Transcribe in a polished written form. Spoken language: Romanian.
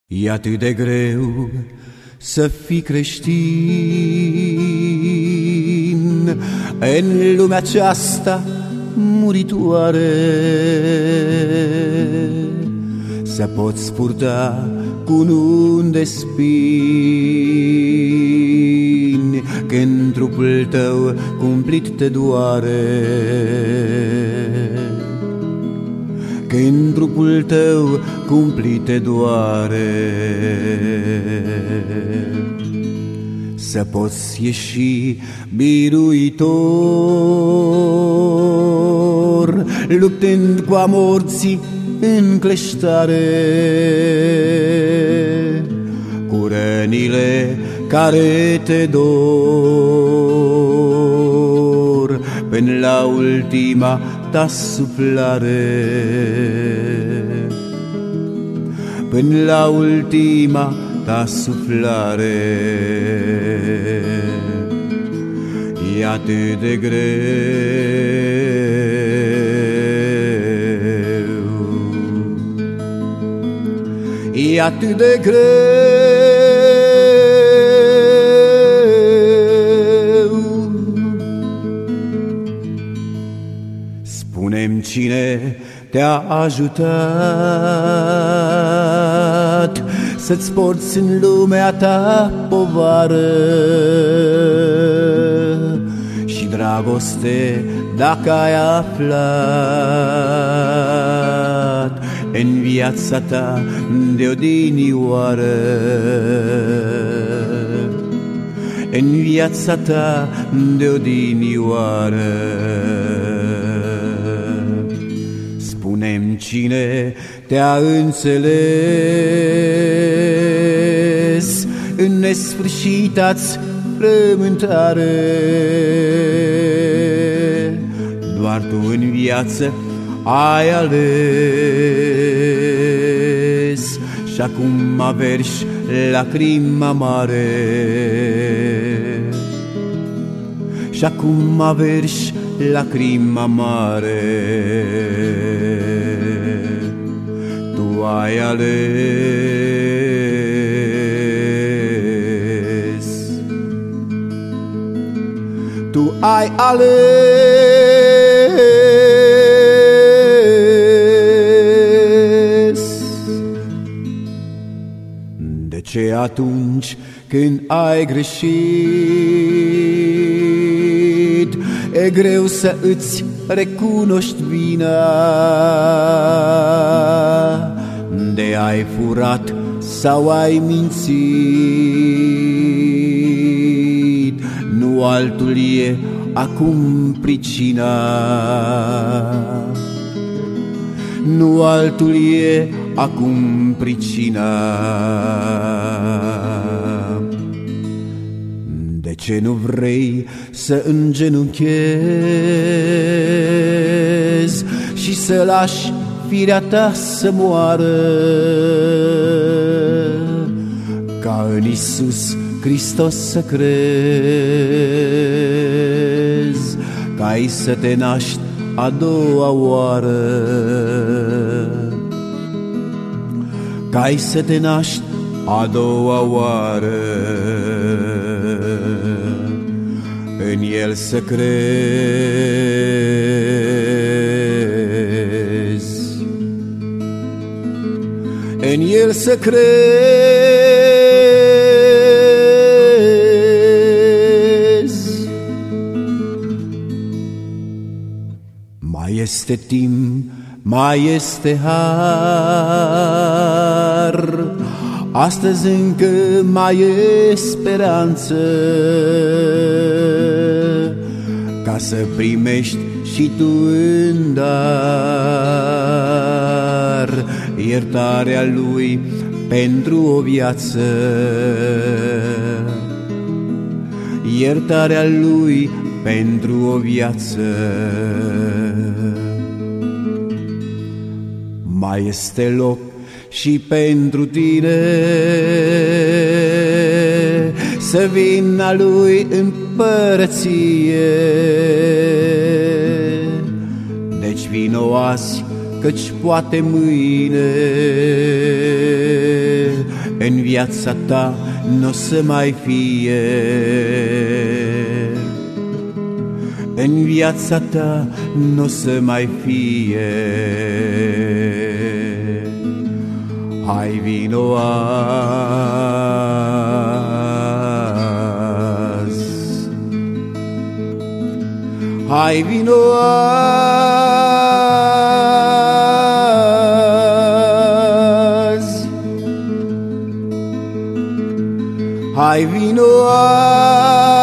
E atât de greu să fii creștin în lumea aceasta muritoare, să poți purta cununi de spini când trupul tău cumplit te doare, când trupul tău cumplit te doare. Să poți ieși biruitor, luptând cu a morții în cleștare, cu rănile care te dor, până la ultima ta suflare, până la ultima ta suflare. E atât de greu, e atât de greu. Spune-mi cine te-a ajutat să-ți porți în lumea ta povară și dragoste, dacă ai aflat în viața ta de odinioară, în viața ta de odinioară. Spune-mi cine te-a înțeles în nesfârșita-ți frământare. Doar tu în viață ai ales și acum averși lacrima mare, și acum averși lacrima mare. Tu ai ales, tu ai ales. De ce atunci când ai greșit e greu să îți recunoști vina? De ai furat sau ai mințit, nu altul e acum pricina, nu altul e acum pricina. De ce nu vrei să îngenunchezi și să lași firea ta să moară, ca în Iisus Hristos să crezi, ca-i să te naști a doua oară, ca-i să te naști a doua oară, în El să crezi, în El să crezi. Mai este timp, mai este har, astăzi încă mai e speranță, ca să primești și tu în dar iertarea Lui pentru o viață, iertarea Lui pentru o viață. Mai este loc și pentru tine să vin a Lui împărăție. Deci vino azi, căci poate mâine în viața ta n-o să mai fie. În viața ta n-o să mai fie. Hai vino azi, hai vino azi, hai vino azi.